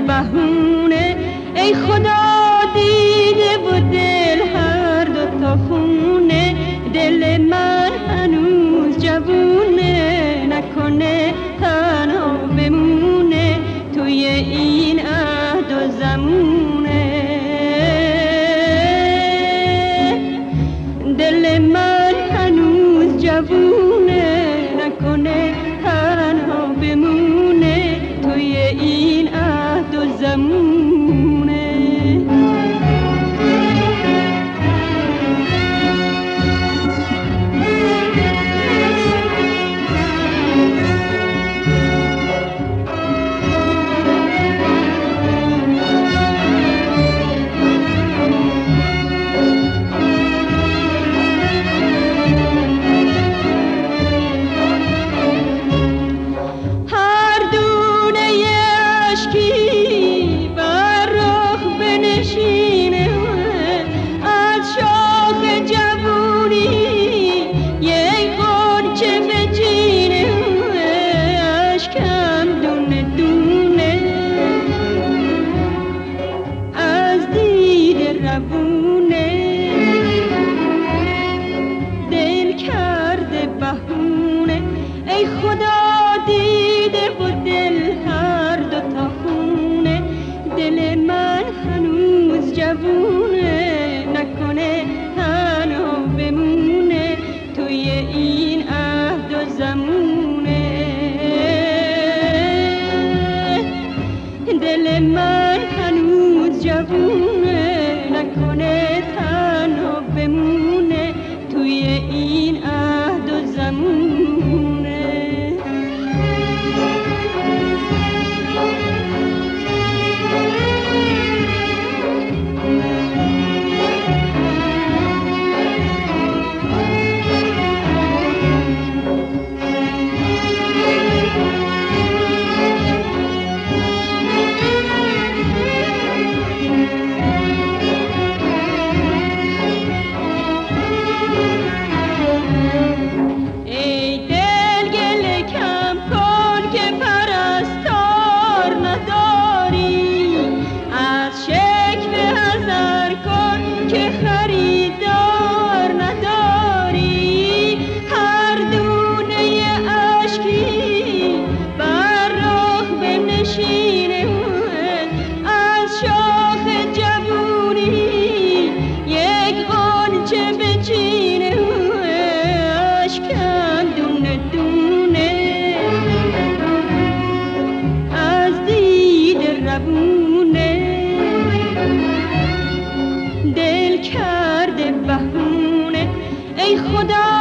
بهونه ای خدا دیده و دل هر دو تا خونه دل من هنوز جوونه نکنه تنها بمونه توی این عهد و زمونه دل من هنوز جوونه نکنه تنها بمونه توی این عهد و زمونه ای خدا دیده و دل هر دو تا خونه دل من هنوز جوونه نکنه تنها بمونه توی این عهد و زمونه دل من هنوز جوونه نکنه تنها بمونه توی این عهد و زمونه دل کرده بهونه ای خدا